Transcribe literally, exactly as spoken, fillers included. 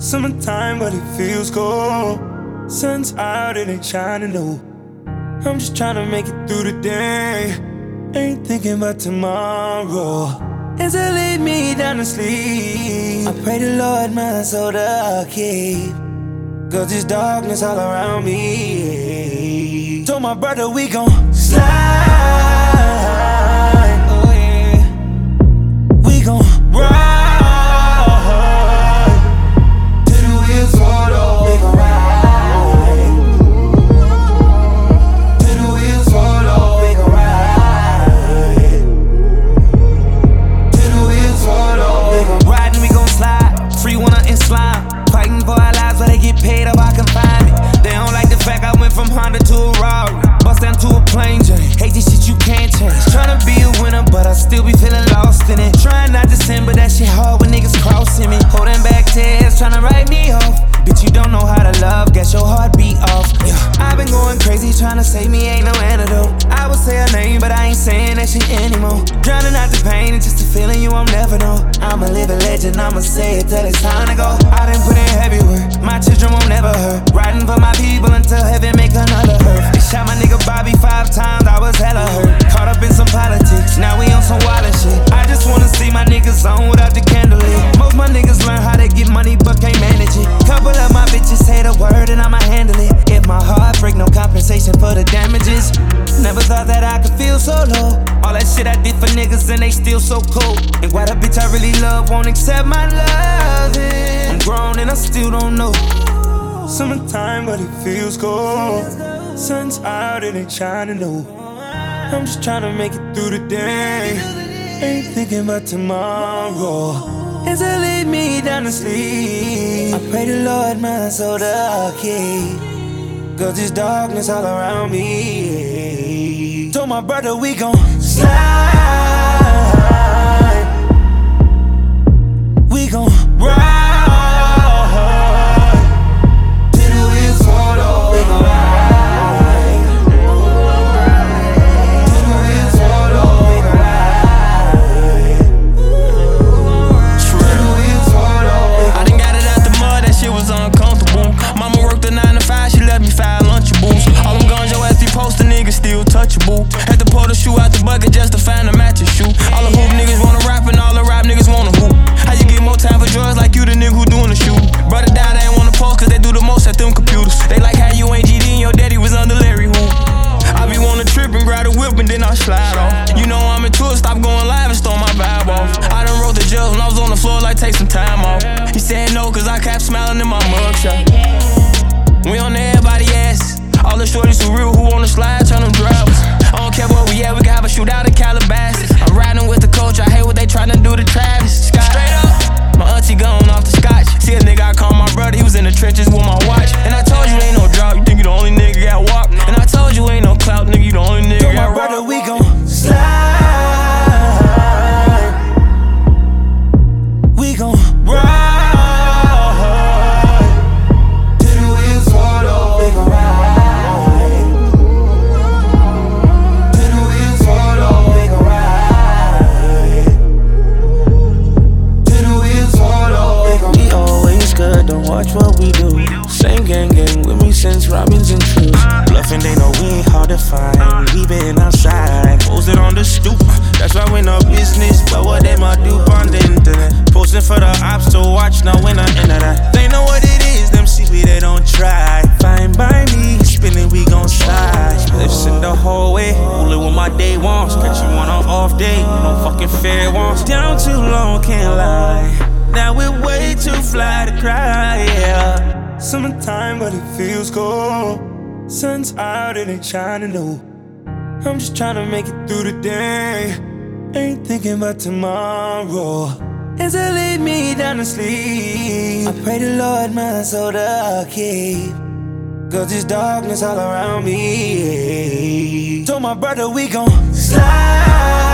Summertime, but it feels cold. Sun's out, it ain't shining, no. I'm just trying to make it through the day. Ain't thinking about tomorrow. As I lay me down to sleep, I pray the Lord my soul to keep, cause there's darkness all around me. Told my brother we gon' slide, oh yeah. We gon' ride till the wheels fall off. We gon' ride till the wheels fall off. We gon' ride till the wheels fall off. We gon' ride and we gon' slide, free one and slime. Fighting for our lives where they get paid up, I can find it. They don't like the fact I went from Honda to a Rari, bust down to a plane journey. Hate this shit you can't change. Tryna be a winner, but I still be feeling lost in it. Trying not to sin, but that shit hard when niggas crossing me. Holding back tears, tryna write me off. Bitch, you don't know how to love, guess your heart beat off. Yeah, I've been going crazy tryna save me, ain't no antidote. I would say her name, but I ain't saying that shit anymore. Drowning out the pain, it's just a feeling you won't never know. I'm a living legend, I'ma say it till it's time to go. I done put in heavy work, my children won't never hurt. Riding for my people until heaven make another earth. They shot my nigga Bobby five times, I was hella hurt. Caught up in some politics, now we on some wild shit. I just wanna see my niggas on without the candle lit. Most my niggas learn how to get money but can't manage it. Couple of my bitches say the word and I'ma handle it. If my heart break, no compensation for the damages. Never thought that I could feel so low. All that shit I did for niggas and they still so cold. And why the bitch I really love won't accept my love? I'm grown and I still don't know. Summertime, but it feels cold. Sun's out, it ain't shining, no. I'm just trying to make it through the day. Ain't thinking about tomorrow. As I lay me down to sleep, I pray the Lord my soul to keep, cause there's darkness all around me. Told my brother we gon' slide, we gon' ride till the wheels fall off. We gon' ride till the wheels fall off. We gon' ride till the wheels fall off. I done got it out the mud, that shit was uncomfortable. Mama worked a nine to five, she let me file Lunchables. All them guns your ass be postin', niggas still touchable. Had to pull the shoe out the bucket just to find a matching shoe. All the hoop niggas wanna rap and all the rap niggas wanna hoop. How you get more time for drugs like you the nigga who doing the shoot? Brother died, they ain't wanna post cause they do the most at them computers. They like how you ain't G D and your daddy was under Larry Hoop. I be wanna trip and grab the whip and then I slide off. You know I'm into it, stop going live and stole my vibe off. I done wrote the judge when I was on the floor like take some time off. He said no cause I kept smiling in my mugshot. We on everybody ass. All the shorties who real, who on the slide, turn them drivers. I don't care where we at, we can have a shootout in Calabasas. I'm riding with the coach, I hate what they tryna do to Travis Scott. Straight up, my auntie gone off the scotch. See a nigga I call my brother, he was in the trenches with my watch. And I told you ain't no drought, you think you the only nigga got walk. And I told you ain't no clout, nigga, you the only nigga Told got my brother rock. we gon' slide, we gon' ride till the wheels fall off. We gon' ride till the wheels fall off. We gon' ride till the wheels fall off. We gon' We always good, don't watch what we do. Same gang gang with me since Robbins and Trues. Bluffing, they know we ain't hard to find. We been outside, posted on the stoop. That's why we no business, but what they might do on the internet. Posting for the ops to watch, now when I enter that. They know what it is, them see we they don't try. Fine by me, spinning we gon' slide. Spliffs in the hallway, rolling with my day ones. Catch you on an off day, no fucking fair ones. Down too long, can't lie. Now we're way too fly to cry, yeah. Summertime, but it feels cold. Sun's out, it ain't shining, no. I'm just trying to make it through the day. Ain't thinking about tomorrow. As I lay me down to sleep, I pray the Lord my soul to keep, cause there's darkness all around me. Told my brother we gon' slide,